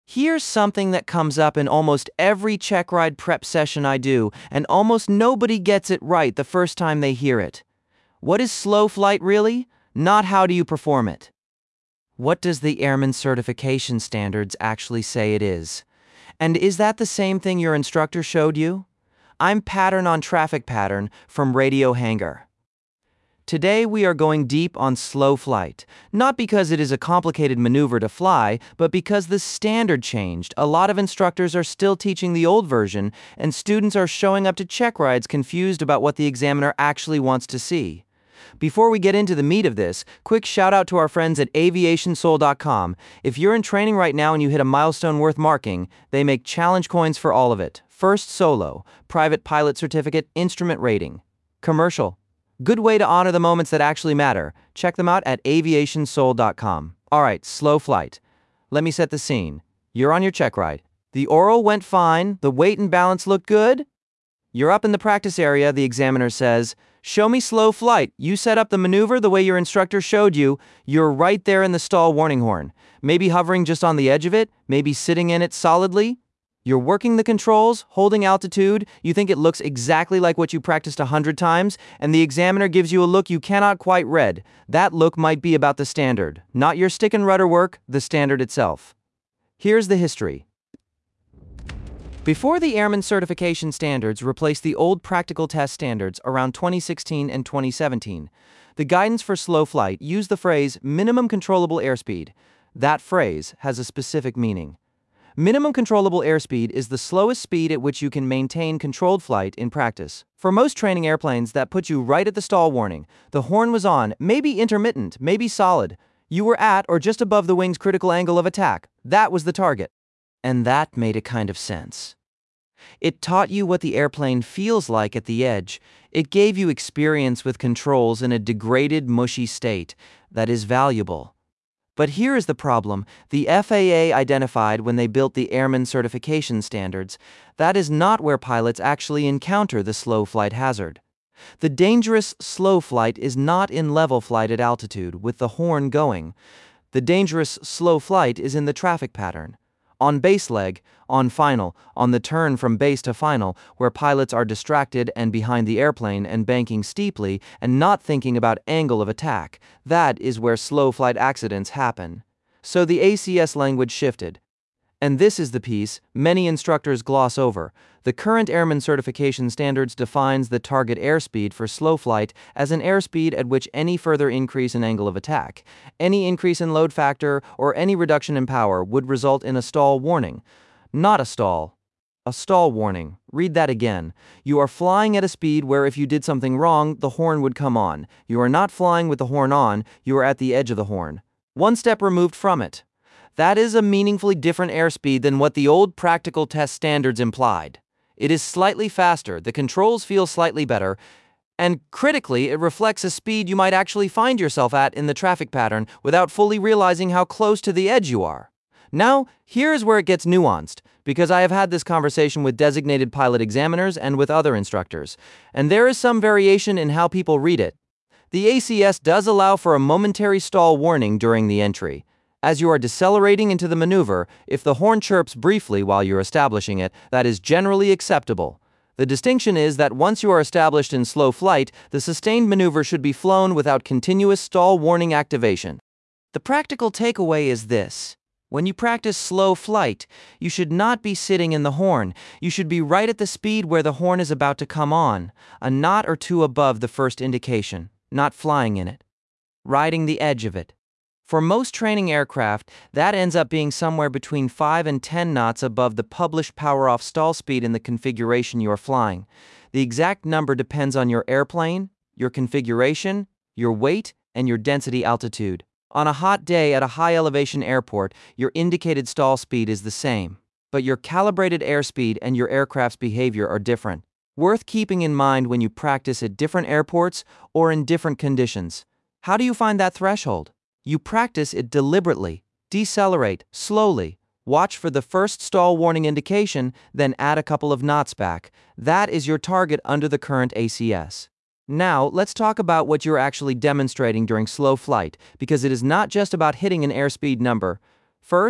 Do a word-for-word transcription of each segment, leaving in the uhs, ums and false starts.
Here's something that comes up in almost every check ride prep session I do, and almost nobody gets it right the first time they hear it. What is slow flight really? Not how do you perform it. What does the Airman Certification Standards actually say it is? And is that the same thing your instructor showed you? I'm Pattern on Traffic Pattern from Radio Hangar. Today we are going deep on slow flight, not because it is a complicated maneuver to fly, but because the standard changed. A lot of instructors are still teaching the old version, and students are showing up to check rides confused about what the examiner actually wants to see. Before we get into the meat of this, quick shout out to our friends at aviation soul dot com. If you're in training right now and you hit a milestone worth marking, they make challenge coins for all of it. First solo, private pilot certificate, instrument rating. Commercial. Good way to honor the moments that actually matter. Check them out at aviation soul dot com. Alright, slow flight. Let me set the scene. You're on your check ride. The oral went fine, the weight and balance look good. You're up in the practice area, the examiner says, "Show me slow flight. You set up the maneuver the way your instructor showed you. You're right there in the stall warning horn. Maybe hovering just on the edge of it, maybe sitting in it solidly. You're working the controls, holding altitude, you think it looks exactly like what you practiced a hundred times, and the examiner gives you a look you cannot quite read. That look might be about the standard, not your stick and rudder work, the standard itself." Here's the history. Before the Airman Certification Standards replaced the old practical test standards around twenty sixteen and twenty seventeen, the guidance for slow flight used the phrase minimum controllable airspeed. That phrase has a specific meaning. Minimum controllable airspeed is the slowest speed at which you can maintain controlled flight in practice. For most training airplanes, that put you right at the stall warning. The horn was on, maybe intermittent, maybe solid. You were at or just above the wing's critical angle of attack. That was the target. And that made a kind of sense. It taught you what the airplane feels like at the edge. It gave you experience with controls in a degraded, mushy state that is valuable. But here is the problem the F A A identified when they built the Airman Certification Standards. That is not where pilots actually encounter the slow flight hazard. The dangerous slow flight is not in level flight at altitude with the horn going. The dangerous slow flight is in the traffic pattern. On base leg, on final, on the turn from base to final, where pilots are distracted and behind the airplane and banking steeply and not thinking about angle of attack, that is where slow flight accidents happen. So the A C S language shifted. And this is the piece many instructors gloss over. The current Airman Certification Standards defines the target airspeed for slow flight as an airspeed at which any further increase in angle of attack, any increase in load factor, or any reduction in power would result in a stall warning. Not a stall. A stall warning. Read that again. You are flying at a speed where if you did something wrong, the horn would come on. You are not flying with the horn on, you are at the edge of the horn. One step removed from it. That is a meaningfully different airspeed than what the old practical test standards implied. It is slightly faster, the controls feel slightly better, and critically, it reflects a speed you might actually find yourself at in the traffic pattern without fully realizing how close to the edge you are. Now, here is where it gets nuanced, because I have had this conversation with designated pilot examiners and with other instructors, and there is some variation in how people read it. The A C S does allow for a momentary stall warning during the entry. As you are decelerating into the maneuver, if the horn chirps briefly while you're establishing it, that is generally acceptable. The distinction is that once you are established in slow flight, the sustained maneuver should be flown without continuous stall warning activation. The practical takeaway is this. When you practice slow flight, you should not be sitting in the horn. You should be right at the speed where the horn is about to come on, a knot or two above the first indication, not flying in it. Riding the edge of it. For most training aircraft, that ends up being somewhere between five and ten knots above the published power-off stall speed in the configuration you are flying. The exact number depends on your airplane, your configuration, your weight, and your density altitude. On a hot day at a high-elevation airport, your indicated stall speed is the same, but your calibrated airspeed and your aircraft's behavior are different. Worth keeping in mind when you practice at different airports or in different conditions. How do you find that threshold? You practice it deliberately. Decelerate, slowly. Watch for the first stall warning indication, then add a couple of knots back. That is your target under the current A C S. Now, let's talk about what you're actually demonstrating during slow flight, because it is not just about hitting an airspeed number. First,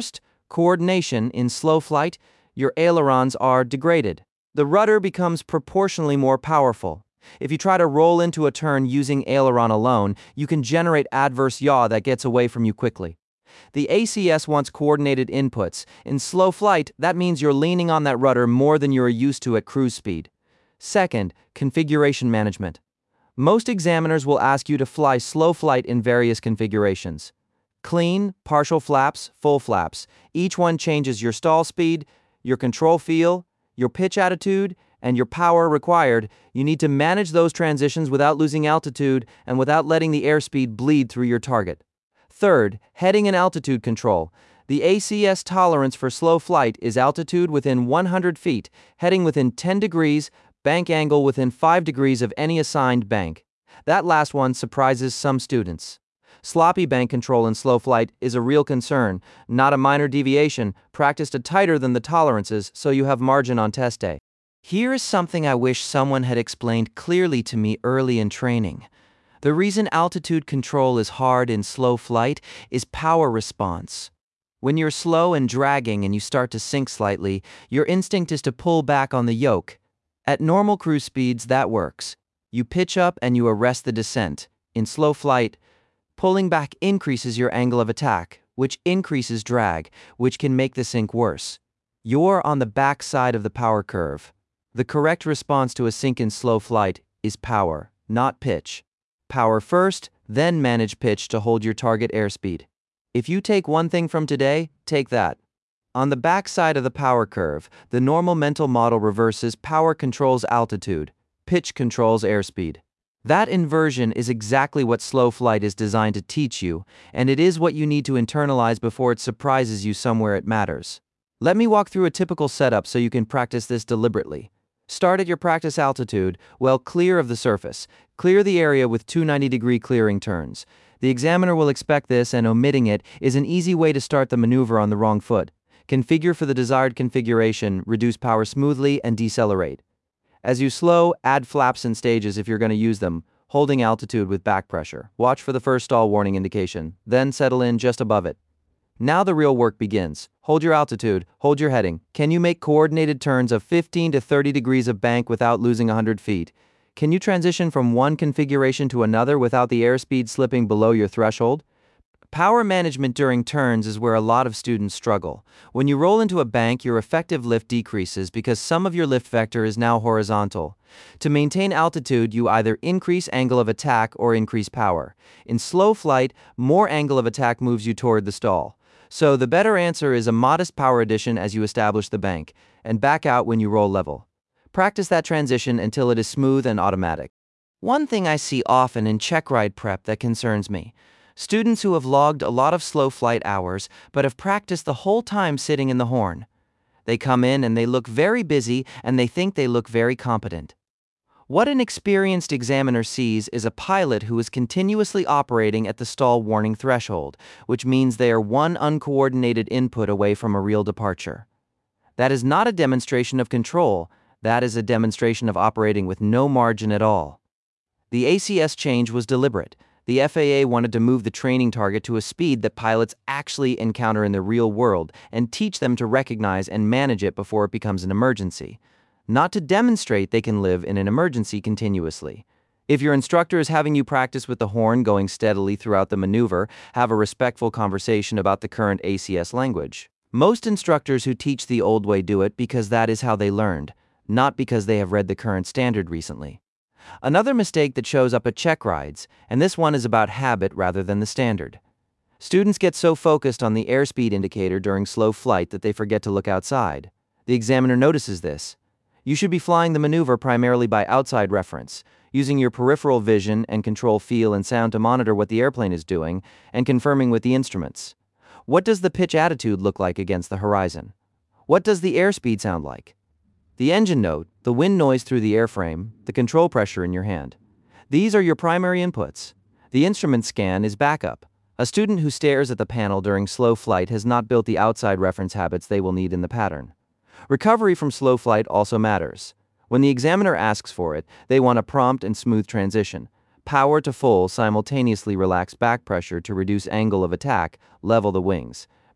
Coordination: in slow flight, your ailerons are degraded. The rudder becomes proportionally more powerful. If you try to roll into a turn using aileron alone, you can generate adverse yaw that gets away from you quickly. The A C S wants coordinated inputs. In slow flight, that means you're leaning on that rudder more than you are used to at cruise speed. Second, configuration management. Most examiners will ask you to fly slow flight in various configurations. Clean, partial flaps, full flaps. Each one changes your stall speed, your control feel, your pitch attitude, and your power required. You need to manage those transitions without losing altitude and without letting the airspeed bleed through your target. Third, heading and altitude control. The A C S tolerance for slow flight is altitude within one hundred feet, heading within ten degrees, bank angle within five degrees of any assigned bank. That last one surprises some students. Sloppy bank control in slow flight is a real concern, not a minor deviation, practiced at tighter than the tolerances so you have margin on test day. Here is something I wish someone had explained clearly to me early in training. The reason altitude control is hard in slow flight is power response. When you're slow and dragging and you start to sink slightly, your instinct is to pull back on the yoke. At normal cruise speeds, that works. You pitch up and you arrest the descent. In slow flight, pulling back increases your angle of attack, which increases drag, which can make the sink worse. You're on the back side of the power curve. The correct response to a sink in slow flight is power, not pitch. Power first, then manage pitch to hold your target airspeed. If you take one thing from today, take that. On the back side of the power curve, the normal mental model reverses: power controls altitude, pitch controls airspeed. That inversion is exactly what slow flight is designed to teach you, and it is what you need to internalize before it surprises you somewhere it matters. Let me walk through a typical setup so you can practice this deliberately. Start at your practice altitude, well clear of the surface. Clear the area with two ninety degree clearing turns. The examiner will expect this, and omitting it is an easy way to start the maneuver on the wrong foot. Configure for the desired configuration, reduce power smoothly, and decelerate. As you slow, add flaps and stages if you're going to use them, holding altitude with back pressure. Watch for the first stall warning indication, then settle in just above it. Now the real work begins. Hold your altitude, hold your heading. Can you make coordinated turns of fifteen to thirty degrees of bank without losing one hundred feet? Can you transition from one configuration to another without the airspeed slipping below your threshold? Power management during turns is where a lot of students struggle. When you roll into a bank, your effective lift decreases because some of your lift vector is now horizontal. To maintain altitude, you either increase angle of attack or increase power. In slow flight, more angle of attack moves you toward the stall. So the better answer is a modest power addition as you establish the bank, and back out when you roll level. Practice that transition until it is smooth and automatic. One thing I see often in check ride prep that concerns me: students who have logged a lot of slow flight hours but have practiced the whole time sitting in the horn. They come in and they look very busy and they think they look very competent. What an experienced examiner sees is a pilot who is continuously operating at the stall warning threshold, which means they are one uncoordinated input away from a real departure. That is not a demonstration of control, that is a demonstration of operating with no margin at all. The A C S change was deliberate. The F A A wanted to move the training target to a speed that pilots actually encounter in the real world and teach them to recognize and manage it before it becomes an emergency. Not to demonstrate they can live in an emergency continuously. If your instructor is having you practice with the horn going steadily throughout the maneuver, have a respectful conversation about the current A C S language. Most instructors who teach the old way do it because that is how they learned, not because they have read the current standard recently. Another mistake that shows up at check rides, and this one is about habit rather than the standard. Students get so focused on the airspeed indicator during slow flight that they forget to look outside. The examiner notices this. You should be flying the maneuver primarily by outside reference, using your peripheral vision and control feel and sound to monitor what the airplane is doing and confirming with the instruments. What does the pitch attitude look like against the horizon? What does the airspeed sound like? The engine note, the wind noise through the airframe, the control pressure in your hand. These are your primary inputs. The instrument scan is backup. A student who stares at the panel during slow flight has not built the outside reference habits they will need in the pattern. Recovery from slow flight also matters. When the examiner asks for it, they want a prompt and smooth transition. Power to full simultaneously relax back pressure to reduce angle of attack, level the wings.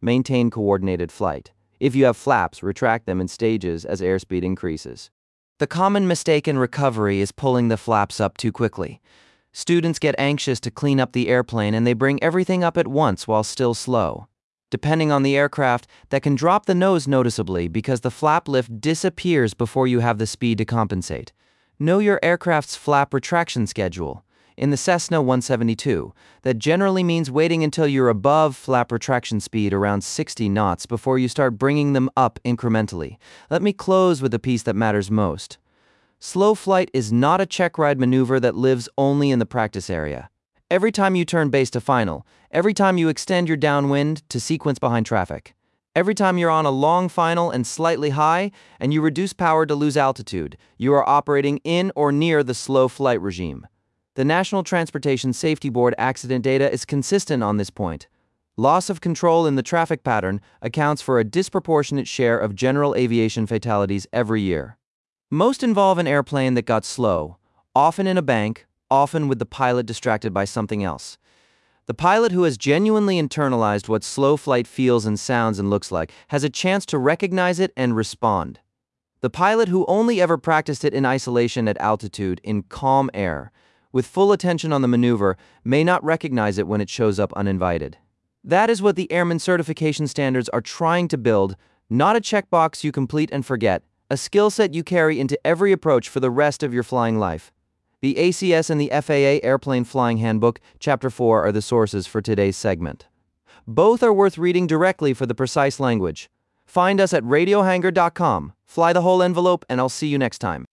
Maintain coordinated flight. If you have flaps, retract them in stages as airspeed increases. The common mistake in recovery is pulling the flaps up too quickly. Students get anxious to clean up the airplane and they bring everything up at once while still slow. Depending on the aircraft, that can drop the nose noticeably because the flap lift disappears before you have the speed to compensate. Know your aircraft's flap retraction schedule. In the Cessna one seventy-two, that generally means waiting until you're above flap retraction speed around sixty knots before you start bringing them up incrementally. Let me close with the piece that matters most. Slow flight is not a check ride maneuver that lives only in the practice area. Every time you turn base to final, every time you extend your downwind to sequence behind traffic, every time you're on a long final and slightly high, and you reduce power to lose altitude, you are operating in or near the slow flight regime. The National Transportation Safety Board accident data is consistent on this point. Loss of control in the traffic pattern accounts for a disproportionate share of general aviation fatalities every year. Most involve an airplane that got slow, often in a bank, often with the pilot distracted by something else. The pilot who has genuinely internalized what slow flight feels and sounds and looks like has a chance to recognize it and respond. The pilot who only ever practiced it in isolation at altitude, in calm air, with full attention on the maneuver, may not recognize it when it shows up uninvited. That is what the Airman Certification Standards are trying to build, not a checkbox you complete and forget, a skill set you carry into every approach for the rest of your flying life. The A C S and the F A A Airplane Flying Handbook, Chapter four, are the sources for today's segment. Both are worth reading directly for the precise language. Find us at radio hanger dot com. Fly the whole envelope, and I'll see you next time.